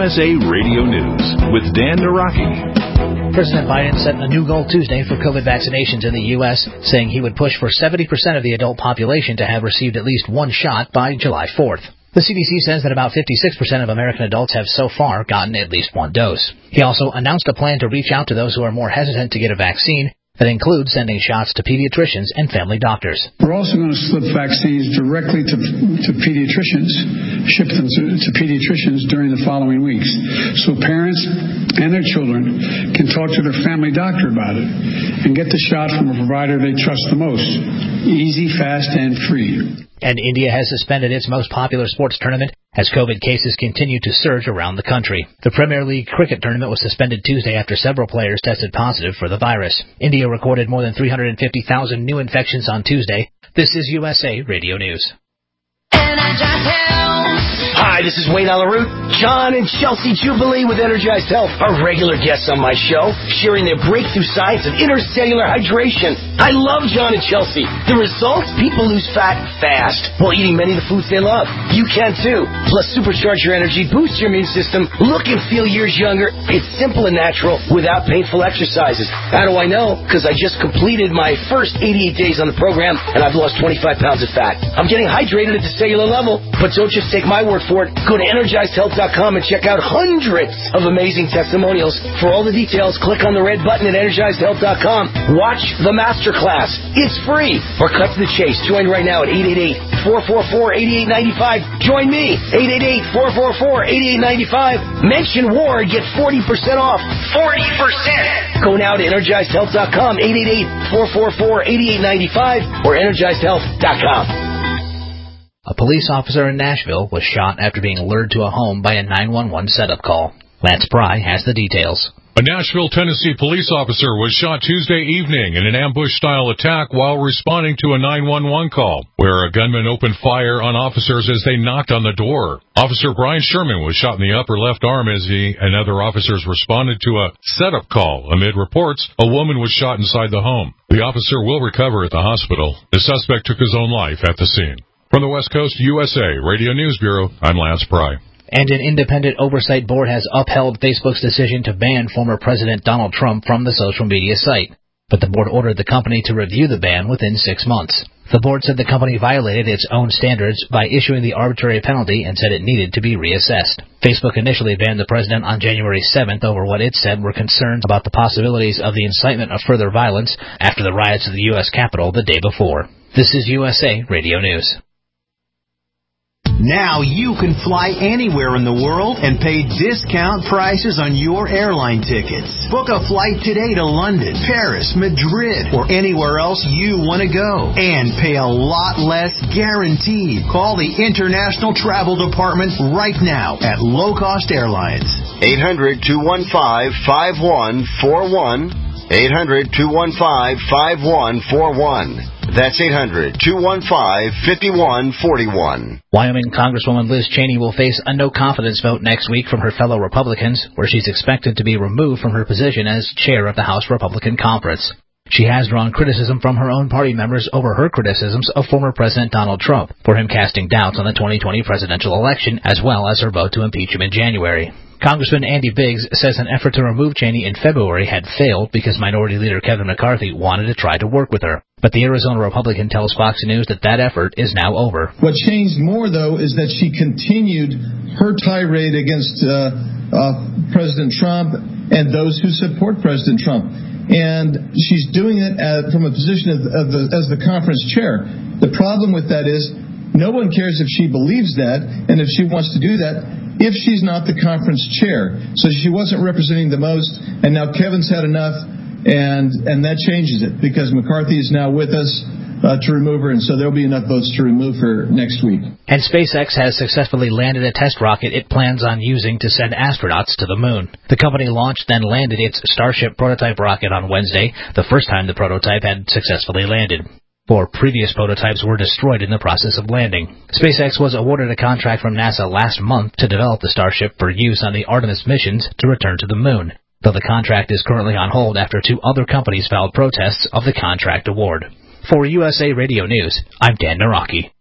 USA Radio News with Dan Naraki. President Biden set a new goal Tuesday for COVID vaccinations in the U.S., saying he would push for 70% of the adult population to have received at least one shot by July 4th. The CDC says that about 56% of American adults have so far gotten at least one dose. He also announced a plan to reach out to those who are more hesitant to get a vaccine. That includes sending shots to pediatricians and family doctors. We're also going to slip vaccines directly to pediatricians, ship them to pediatricians during the following weeks. So parents and their children can talk to their family doctor about it and get the shot from a provider they trust the most. Easy, fast, and free. And India has suspended its most popular sports tournament as COVID cases continue to surge around the country. The Premier League cricket tournament was suspended Tuesday after several players tested positive for the virus. India recorded more than 350,000 new infections on Tuesday. This is USA Radio News. Hi, this is Wayne Alaroot. John and Chelsea Jubilee with Energized Health are regular guests on my show, sharing their breakthrough science of intercellular hydration. I love John and Chelsea. The results? People lose fat fast while eating many of the foods they love. You can too. Plus, supercharge your energy, boost your immune system, look and feel years younger. It's simple and natural without painful exercises. How do I know? Because I just completed my first 88 days on the program, and I've lost 25 pounds of fat. I'm getting hydrated at the cellular level, but don't just take my word for it. Go to EnergizedHealth.com and check out hundreds of amazing testimonials. For all the details, click on the red button at EnergizedHealth.com. Watch the masterclass. It's free. Or cut to the chase. Join right now at 888-444-8895. Join me, 888-444-8895. Mention Ward, get 40% off. 40%! Go now to EnergizedHealth.com, 888-444-8895 or EnergizedHealth.com. A police officer in Nashville was shot after being lured to a home by a 911 setup call. Lance Pry has the details. A Nashville, Tennessee police officer was shot Tuesday evening in an ambush-style attack while responding to a 911 call, where a gunman opened fire on officers as they knocked on the door. Officer Brian Sherman was shot in the upper left arm as he and other officers responded to a setup call. Amid reports, a woman was shot inside the home. The officer will recover at the hospital. The suspect took his own life at the scene. From the West Coast USA Radio News Bureau, I'm Lance Pry. And an independent oversight board has upheld Facebook's decision to ban former President Donald Trump from the social media site. But the board ordered the company to review the ban within 6 months. The board said the company violated its own standards by issuing the arbitrary penalty and said it needed to be reassessed. Facebook initially banned the president on January 7th over what it said were concerns about the possibilities of the incitement of further violence after the riots at the U.S. Capitol the day before. This is USA Radio News. Now you can fly anywhere in the world and pay discount prices on your airline tickets. Book a flight today to London, Paris, Madrid, or anywhere else you want to go. And pay a lot less guaranteed. Call the International Travel Department right now at Low Cost Airlines. 800-215-5141. 800-215-5141. That's 800-215-5141. Wyoming Congresswoman Liz Cheney will face a no-confidence vote next week from her fellow Republicans, where she's expected to be removed from her position as chair of the House Republican Conference. She has drawn criticism from her own party members over her criticisms of former President Donald Trump for him casting doubts on the 2020 presidential election, as well as her vote to impeach him in January. Congressman Andy Biggs says an effort to remove Cheney in February had failed because Minority Leader Kevin McCarthy wanted to try to work with her. But the Arizona Republican tells Fox News that effort is now over. What changed more, though, is that she continued her tirade against President Trump and those who support President Trump. And she's doing it from a position as the conference chair. The problem with that is no one cares if she believes that and if she wants to do that if she's not the conference chair. So she wasn't representing the most, and now Kevin's had enough, and that changes it because McCarthy is now with us to remove her, and so there'll be enough votes to remove her next week. And SpaceX has successfully landed a test rocket it plans on using to send astronauts to the moon. The company launched then landed its Starship prototype rocket on Wednesday, the first time the prototype had successfully landed. 4 previous prototypes were destroyed in the process of landing. SpaceX was awarded a contract from NASA last month to develop the Starship for use on the Artemis missions to return to the moon, though the contract is currently on hold after 2 other companies filed protests of the contract award. For USA Radio News, I'm Dan Naraki.